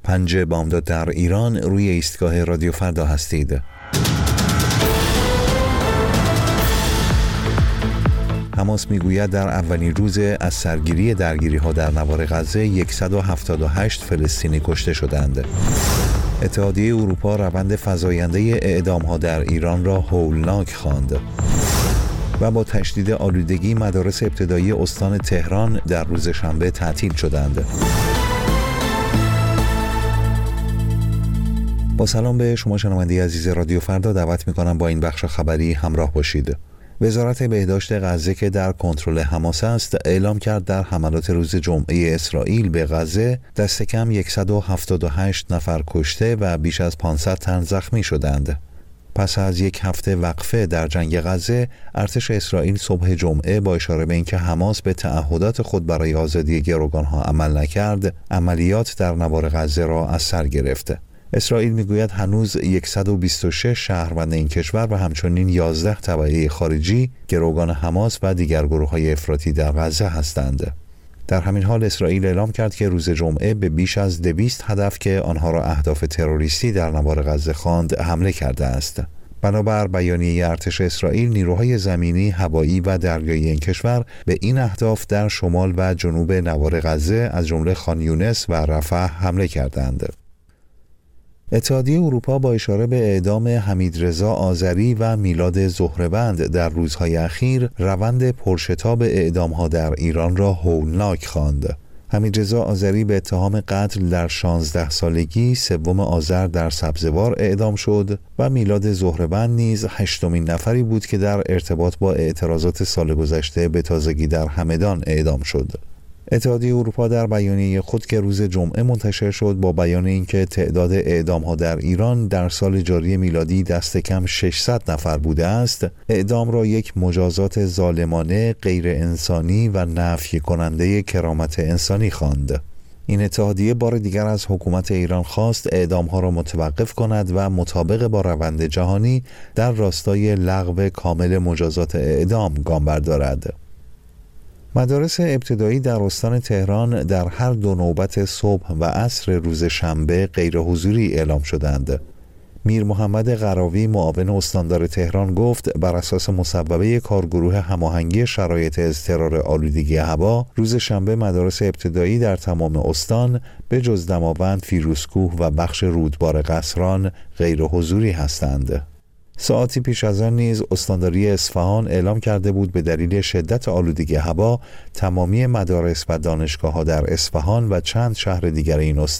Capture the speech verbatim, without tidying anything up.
پنج بامداد در ایران، روی ایستگاه رادیو فردا هستید. حماس میگوید در اولین روز از سرگیری درگیری‌ها در نوار غزه صد و هفتاد و هشت فلسطینی کشته شدند. اتحادیه اروپا روند فزاینده اعدام‌ها در ایران را هولناک خواند. و با تشدید آلودگی مدارس ابتدایی استان تهران در روز شنبه تعطیل شدند. با سلام به شما شنونده عزیز رادیو فردا، دعوت می‌کنم با این بخش خبری همراه باشید. وزارت بهداشت غزه که در کنترل حماس است اعلام کرد در حملات روز جمعه اسرائیل به غزه دست کم صد و هفتاد و هشت نفر کشته و بیش از پانصد تن زخمی شدند. پس از یک هفته وقفه در جنگ غزه، ارتش اسرائیل صبح جمعه با اشاره به اینکه حماس به تعهدات خود برای آزادی گروگانها عمل نکرد، عملیات در نوار غزه را از سر گرفته. اسرائیل میگوید هنوز صد و بیست و شش شهروند این کشور و همچنین یازده تبعه خارجی گروگان حماس و دیگر گروه‌های افراطی در غزه هستند. در همین حال اسرائیل اعلام کرد که روز جمعه به بیش از دویست هدف که آنها را اهداف تروریستی در نوار غزه خواند حمله کرده است. بنابر بیانیه ارتش اسرائیل، نیروهای زمینی، هوایی و دریایی این کشور به این اهداف در شمال و جنوب نوار غزه از جمله خان یونس و رفح حمله کردند. اتحادیه اروپا با اشاره به اعدام حمیدرضا آذری و میلاد زهره‌وند در روزهای اخیر روند پرشتاب اعدام‌ها در ایران را هولناک خواند. حمیدرضا آذری به اتهام قتل در شانزده سالگی سوم آذر در سبزوار اعدام شد و میلاد زهره‌وند نیز هشتمین نفری بود که در ارتباط با اعتراضات سال گذشته به تازگی در همدان اعدام شد. اتحادیه اروپا در بیانیه خود که روز جمعه منتشر شد با بیان اینکه تعداد اعدام‌ها در ایران در سال جاری میلادی دست کم ششصد نفر بوده است، اعدام را یک مجازات ظالمانه، غیر انسانی و نفی کننده کرامت انسانی خواند. این اتحادیه بار دیگر از حکومت ایران خواست اعدام‌ها را متوقف کند و مطابق با روند جهانی در راستای لغو کامل مجازات اعدام گام بردارد. مدارس ابتدایی در استان تهران در هر دو نوبت صبح و عصر روز شنبه غیر حضوری اعلام شدند. میر محمد قراوی معاون استاندار تهران گفت بر اساس مصوبه کارگروه هماهنگی شرایط اضطرار آلودگی هوا، روز شنبه مدارس ابتدایی در تمام استان به جز دماوند، فیروزکوه و بخش رودبار قصران غیر حضوری هستند. ساعتی پیش از آن نیز استانداری اصفهان اعلام کرده بود به دلیل شدت آلودگی هوا تمامی مدارس و دانشگاه‌ها در اصفهان و چند شهر دیگر این استان